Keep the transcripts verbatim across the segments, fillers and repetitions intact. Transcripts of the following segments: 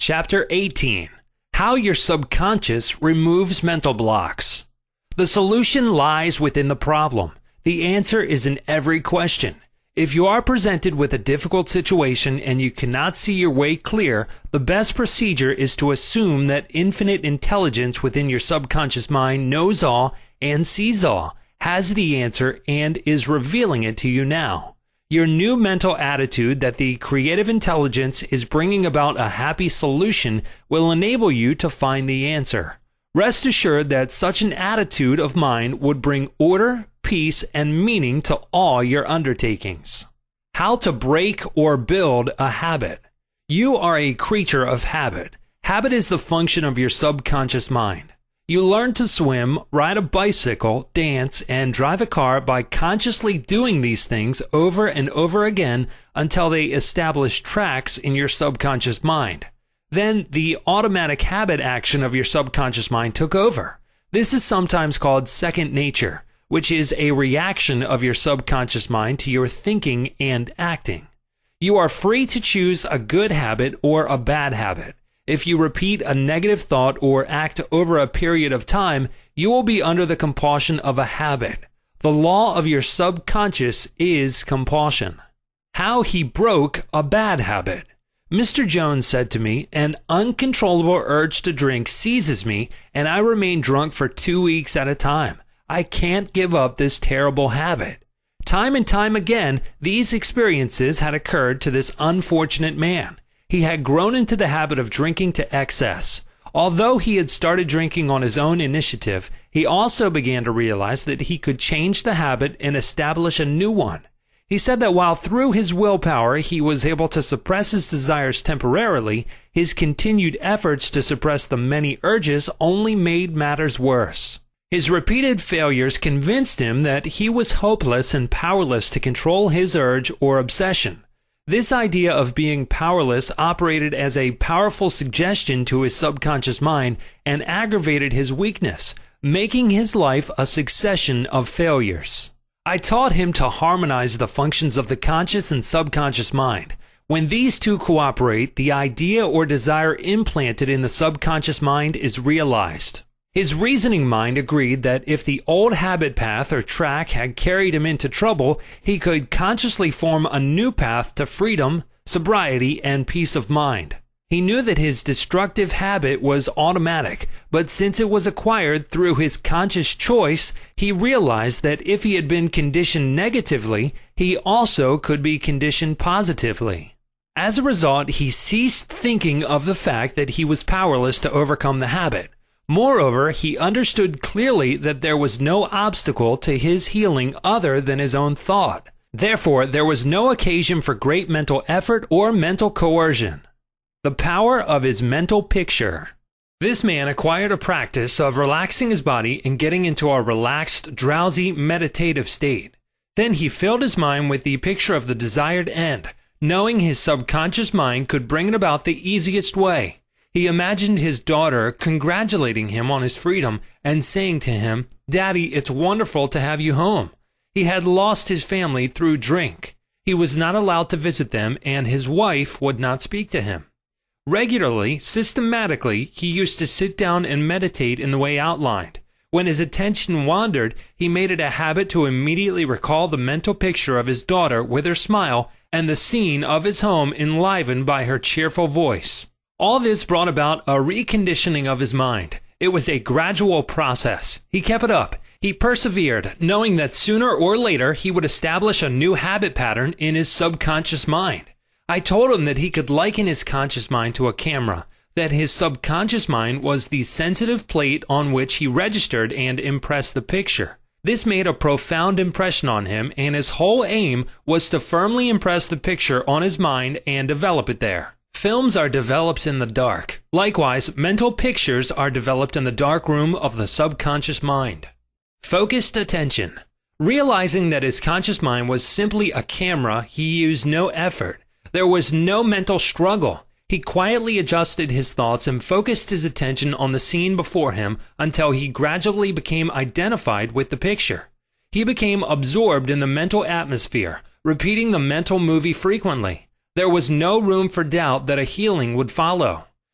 Chapter eighteen. How your subconscious removes mental blocks. The solution lies within the problem. The answer is in every question. If you are presented with a difficult situation and you cannot see your way clear, the best procedure is to assume that infinite intelligence within your subconscious mind knows all and sees all, has the answer, and is revealing it to you now. Your new mental attitude that the creative intelligence is bringing about a happy solution will enable you to find the answer. Rest assured that such an attitude of mind would bring order, peace, and meaning to all your undertakings. How to break or build a habit. You are a creature of habit. Habit is the function of your subconscious mind. You learn to swim, ride a bicycle, dance, and drive a car by consciously doing these things over and over again until they establish tracks in your subconscious mind. Then the automatic habit action of your subconscious mind took over. This is sometimes called second nature, which is a reaction of your subconscious mind to your thinking and acting. You are free to choose a good habit or a bad habit. If you repeat a negative thought or act over a period of time, you will be under the compulsion of a habit. The law of your subconscious is compulsion. How he broke a bad habit. Mister Jones said to me, "An uncontrollable urge to drink seizes me, and I remain drunk for two weeks at a time. I can't give up this terrible habit." Time and time again, these experiences had occurred to this unfortunate man. He had grown into the habit of drinking to excess. Although he had started drinking on his own initiative, he also began to realize that he could change the habit and establish a new one. He said that while through his willpower he was able to suppress his desires temporarily, his continued efforts to suppress the many urges only made matters worse. His repeated failures convinced him that he was hopeless and powerless to control his urge or obsession. This idea of being powerless operated as a powerful suggestion to his subconscious mind and aggravated his weakness, making his life a succession of failures. I taught him to harmonize the functions of the conscious and subconscious mind. When these two cooperate, the idea or desire implanted in the subconscious mind is realized. His reasoning mind agreed that if the old habit path or track had carried him into trouble, he could consciously form a new path to freedom, sobriety, and peace of mind. He knew that his destructive habit was automatic, but since it was acquired through his conscious choice, he realized that if he had been conditioned negatively, he also could be conditioned positively. As a result, he ceased thinking of the fact that he was powerless to overcome the habit. Moreover, he understood clearly that there was no obstacle to his healing other than his own thought. Therefore, there was no occasion for great mental effort or mental coercion. The power of his mental picture. This man acquired a practice of relaxing his body and getting into a relaxed, drowsy, meditative state. Then he filled his mind with the picture of the desired end, knowing his subconscious mind could bring it about the easiest way. He imagined his daughter congratulating him on his freedom and saying to him, "Daddy, it's wonderful to have you home." He had lost his family through drink. He was not allowed to visit them, and his wife would not speak to him. Regularly, systematically, he used to sit down and meditate in the way outlined. When his attention wandered, he made it a habit to immediately recall the mental picture of his daughter with her smile and the scene of his home enlivened by her cheerful voice. All this brought about a reconditioning of his mind. It was a gradual process. He kept it up. He persevered, knowing that sooner or later he would establish a new habit pattern in his subconscious mind. I told him that he could liken his conscious mind to a camera, that his subconscious mind was the sensitive plate on which he registered and impressed the picture. This made a profound impression on him, and his whole aim was to firmly impress the picture on his mind and develop it there. Films are developed in the dark. Likewise, mental pictures are developed in the dark room of the subconscious mind. Focused attention. Realizing that his conscious mind was simply a camera, he used no effort. There was no mental struggle. He quietly adjusted his thoughts and focused his attention on the scene before him until he gradually became identified with the picture. He became absorbed in the mental atmosphere, repeating the mental movie frequently. There was no room for doubt that a healing would follow.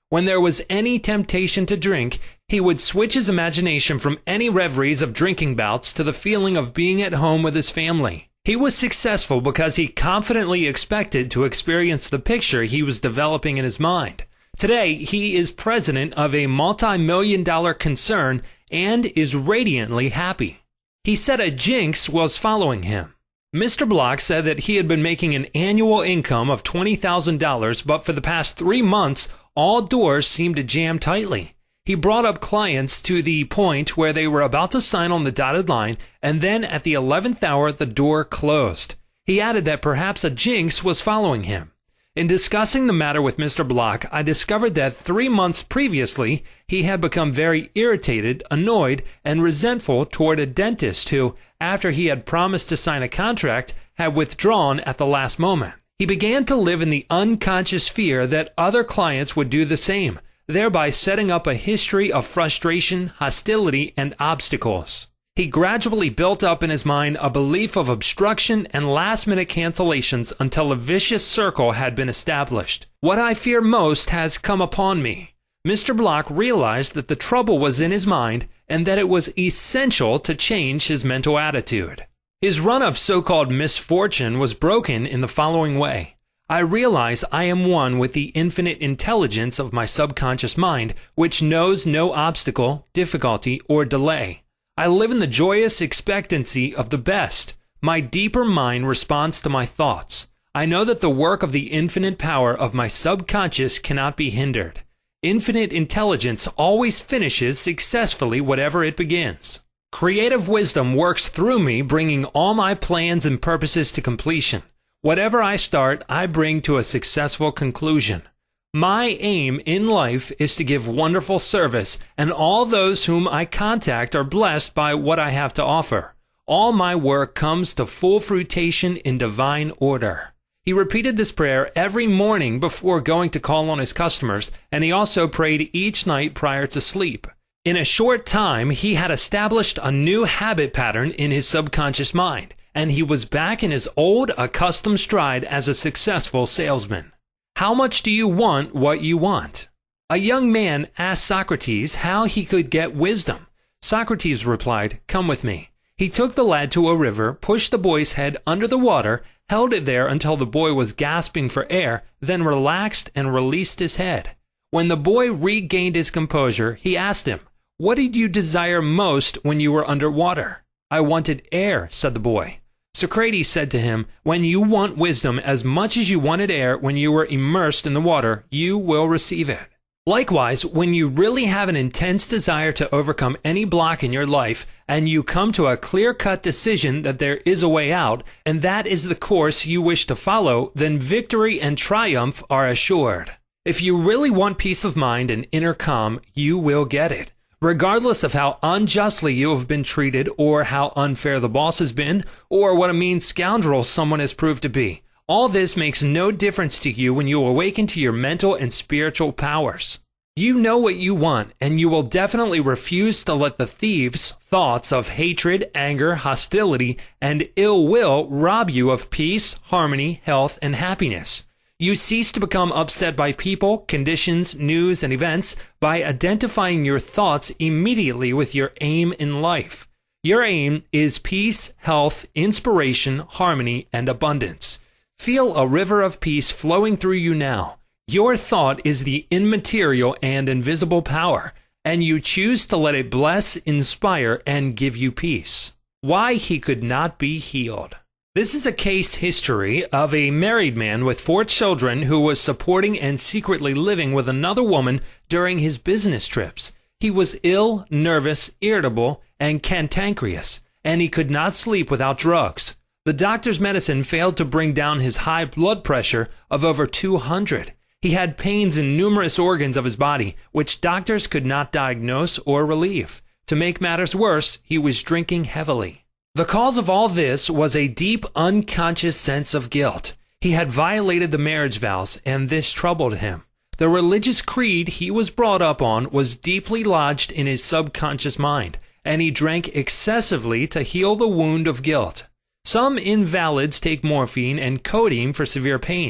When there was any temptation to drink, he would switch his imagination from any reveries of drinking bouts to the feeling of being at home with his family. He was successful because he confidently expected to experience the picture he was developing in his mind. Today, he is president of a multi-million dollar concern and is radiantly happy. He said a jinx was following him. Mister Block said that he had been making an annual income of twenty thousand dollars, but for the past three months, all doors seemed to jam tightly. He brought up clients to the point where they were about to sign on the dotted line, and then at the eleventh hour, the door closed. He added that perhaps a jinx was following him. In discussing the matter with Mister Block, I discovered that three months previously, he had become very irritated, annoyed, and resentful toward a dentist who, after he had promised to sign a contract, had withdrawn at the last moment. He began to live in the unconscious fear that other clients would do the same, thereby setting up a history of frustration, hostility, and obstacles. He gradually built up in his mind a belief of obstruction and last-minute cancellations until a vicious circle had been established. What I fear most has come upon me. Mister Block realized that the trouble was in his mind and that it was essential to change his mental attitude. His run of so-called misfortune was broken in the following way. I realize I am one with the infinite intelligence of my subconscious mind, which knows no obstacle, difficulty, or delay. I live in the joyous expectancy of the best. My deeper mind responds to my thoughts. I know that the work of the infinite power of my subconscious cannot be hindered. Infinite intelligence always finishes successfully whatever it begins. Creative wisdom works through me, bringing all my plans and purposes to completion. Whatever I start, I bring to a successful conclusion. My aim in life is to give wonderful service, and all those whom I contact are blessed by what I have to offer. All my work comes to full fruition in divine order. He repeated this prayer every morning before going to call on his customers, and he also prayed each night prior to sleep. In a short time, he had established a new habit pattern in his subconscious mind, and he was back in his old accustomed stride as a successful salesman. How much do you want what you want? A young man asked Socrates how he could get wisdom. Socrates replied, "Come with me." He took the lad to a river, pushed the boy's head under the water, held it there until the boy was gasping for air, then relaxed and released his head. When the boy regained his composure, he asked him, "What did you desire most when you were underwater?" "I wanted air," said the boy. Socrates said to him, "When you want wisdom as much as you wanted air when you were immersed in the water, you will receive it." Likewise, when you really have an intense desire to overcome any block in your life, and you come to a clear-cut decision that there is a way out, and that is the course you wish to follow, then victory and triumph are assured. If you really want peace of mind and inner calm, you will get it. Regardless of how unjustly you have been treated, or how unfair the boss has been, or what a mean scoundrel someone has proved to be, all this makes no difference to you when you awaken to your mental and spiritual powers. You know what you want, and you will definitely refuse to let the thieves' thoughts of hatred, anger, hostility, and ill will rob you of peace, harmony, health, and happiness. You cease to become upset by people, conditions, news, and events by identifying your thoughts immediately with your aim in life. Your aim is peace, health, inspiration, harmony, and abundance. Feel a river of peace flowing through you now. Your thought is the immaterial and invisible power, and you choose to let it bless, inspire, and give you peace. Why he could not be healed. This is a case history of a married man with four children who was supporting and secretly living with another woman during his business trips. He was ill, nervous, irritable, and cantankerous, and he could not sleep without drugs. The doctor's medicine failed to bring down his high blood pressure of over two hundred. He had pains in numerous organs of his body, which doctors could not diagnose or relieve. To make matters worse, he was drinking heavily. The cause of all this was a deep, unconscious sense of guilt. He had violated the marriage vows, and this troubled him. The religious creed he was brought up on was deeply lodged in his subconscious mind, and he drank excessively to heal the wound of guilt. Some invalids take morphine and codeine for severe pains.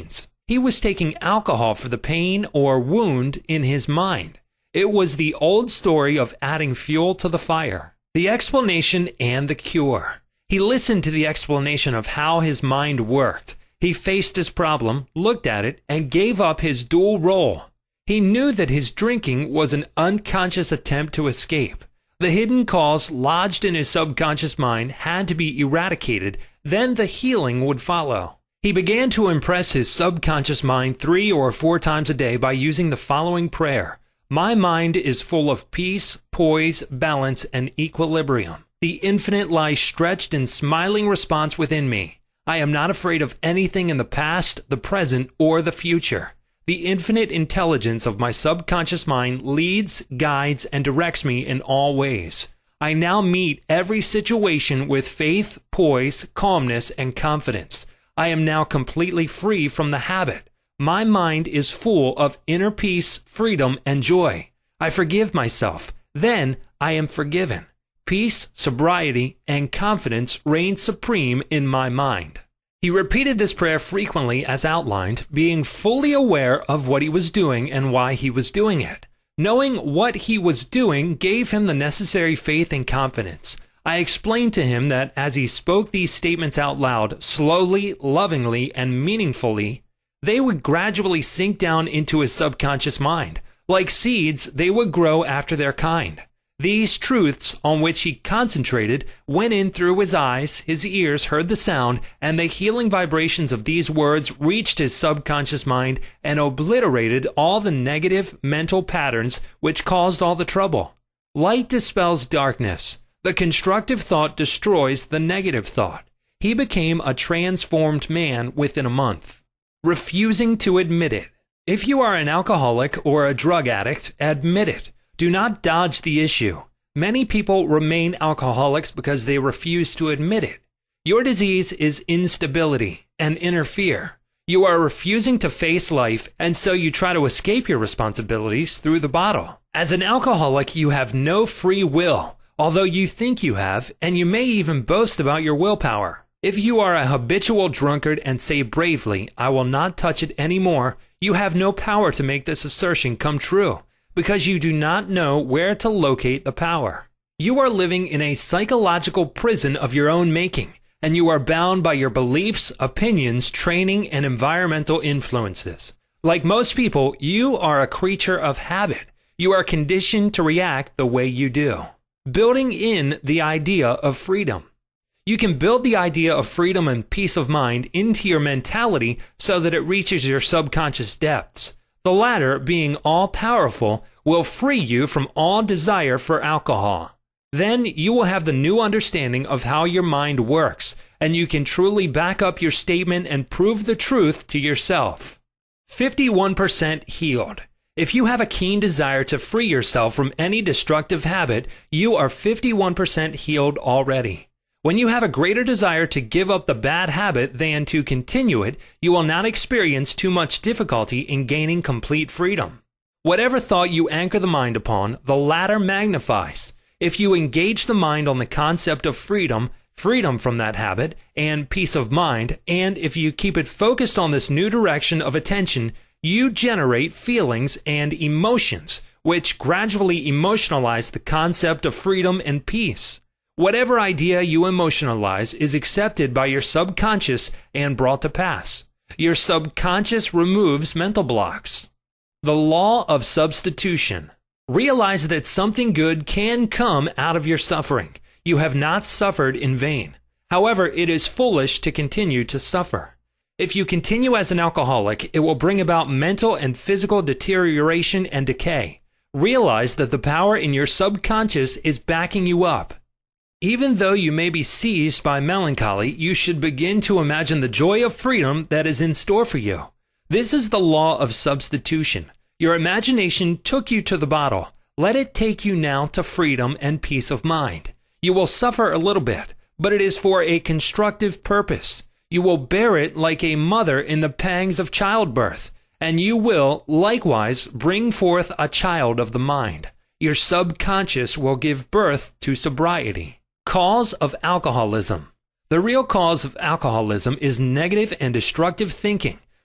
He was taking alcohol for the pain or wound in his mind. It was the old story of adding fuel to the fire. The explanation and the cure. He listened to the explanation of how his mind worked. He faced his problem, looked at it, and gave up his dual role. He knew that his drinking was an unconscious attempt to escape. The hidden cause lodged in his subconscious mind had to be eradicated, then the healing would follow. He began to impress his subconscious mind three or four times a day by using the following prayer. My mind is full of peace, poise, balance, and equilibrium. The infinite lies stretched in smiling response within me. I am not afraid of anything in the past, the present, or the future. The infinite intelligence of my subconscious mind leads, guides, and directs me in all ways. I now meet every situation with faith, poise, calmness, and confidence. I am now completely free from the habit. My mind is full of inner peace, freedom, and joy. I forgive myself. Then I am forgiven. Peace, sobriety, and confidence reign supreme in my mind. He repeated this prayer frequently as outlined, being fully aware of what he was doing and why he was doing it. Knowing what he was doing gave him the necessary faith and confidence. I explained to him that as he spoke these statements out loud, slowly, lovingly, and meaningfully, they would gradually sink down into his subconscious mind. Like seeds, they would grow after their kind. These truths on which he concentrated went in through his eyes, his ears heard the sound, and the healing vibrations of these words reached his subconscious mind and obliterated all the negative mental patterns which caused all the trouble. Light dispels darkness. The constructive thought destroys the negative thought. He became a transformed man within a month. Refusing to admit it. If you are an alcoholic or a drug addict, admit it. Do not dodge the issue. Many people remain alcoholics because they refuse to admit it. Your disease is instability and inner fear. You are refusing to face life, and so you try to escape your responsibilities through the bottle. As an alcoholic, you have no free will, although you think you have, and you may even boast about your willpower. If you are a habitual drunkard and say bravely, I will not touch it anymore, you have no power to make this assertion come true, because you do not know where to locate the power. You are living in a psychological prison of your own making, and you are bound by your beliefs, opinions, training, and environmental influences. Like most people, you are a creature of habit. You are conditioned to react the way you do. Building in the idea of freedom. You can build the idea of freedom and peace of mind into your mentality so that it reaches your subconscious depths. The latter, being all-powerful, will free you from all desire for alcohol. Then you will have the new understanding of how your mind works, and you can truly back up your statement and prove the truth to yourself. fifty-one percent healed. If you have a keen desire to free yourself from any destructive habit, you are fifty-one percent healed already. When you have a greater desire to give up the bad habit than to continue it, you will not experience too much difficulty in gaining complete freedom. Whatever thought you anchor the mind upon, the latter magnifies. If you engage the mind on the concept of freedom, freedom from that habit, and peace of mind, and if you keep it focused on this new direction of attention, you generate feelings and emotions, which gradually emotionalize the concept of freedom and peace. Whatever idea you emotionalize is accepted by your subconscious and brought to pass. Your subconscious removes mental blocks. The law of substitution. Realize that something good can come out of your suffering. You have not suffered in vain. However, it is foolish to continue to suffer. If you continue as an alcoholic, it will bring about mental and physical deterioration and decay. Realize that the power in your subconscious is backing you up. Even though you may be seized by melancholy, you should begin to imagine the joy of freedom that is in store for you. This is the law of substitution. Your imagination took you to the bottle. Let it take you now to freedom and peace of mind. You will suffer a little bit, but it is for a constructive purpose. You will bear it like a mother in the pangs of childbirth, and you will, likewise, bring forth a child of the mind. Your subconscious will give birth to sobriety. Cause of alcoholism. The real cause of alcoholism is negative and destructive thinking.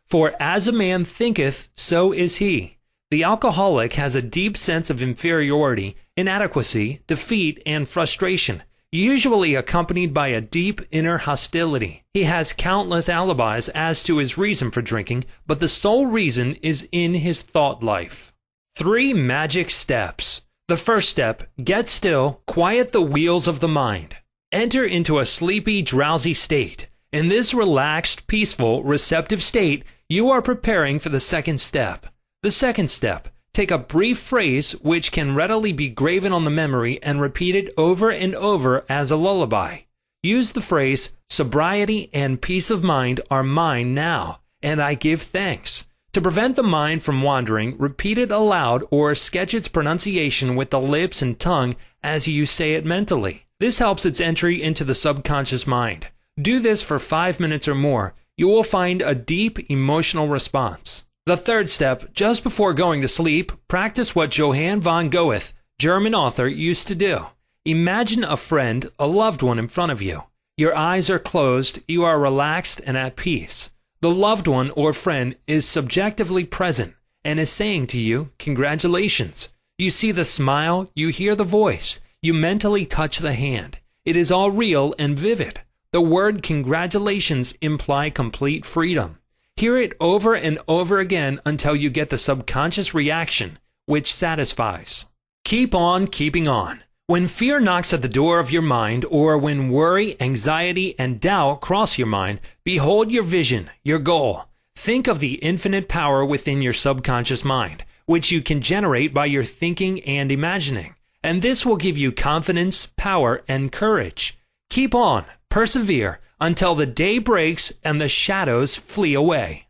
For as a man thinketh, so is he. The alcoholic has a deep sense of inferiority, inadequacy, defeat, and frustration, usually accompanied by a deep inner hostility. He has countless alibis as to his reason for drinking, but the sole reason is in his thought life. Three magic steps. The first step, get still, quiet the wheels of the mind. Enter into a sleepy, drowsy state. In this relaxed, peaceful, receptive state, you are preparing for the second step. The second step, take a brief phrase which can readily be graven on the memory and repeated over and over as a lullaby. Use the phrase, sobriety and peace of mind are mine now, and I give thanks. To prevent the mind from wandering, repeat it aloud or sketch its pronunciation with the lips and tongue as you say it mentally. This helps its entry into the subconscious mind. Do this for five minutes or more. You will find a deep emotional response. The third step, just before going to sleep, practice what Johann von Goethe, German author, used to do. Imagine a friend, a loved one in front of you. Your eyes are closed, you are relaxed and at peace. The loved one or friend is subjectively present and is saying to you, congratulations. You see the smile, you hear the voice, you mentally touch the hand. It is all real and vivid. The word congratulations imply complete freedom. Hear it over and over again until you get the subconscious reaction, which satisfies. Keep on keeping on. When fear knocks at the door of your mind, or when worry, anxiety, and doubt cross your mind, behold your vision, your goal. Think of the infinite power within your subconscious mind, which you can generate by your thinking and imagining. And this will give you confidence, power, and courage. Keep on, persevere, until the day breaks and the shadows flee away.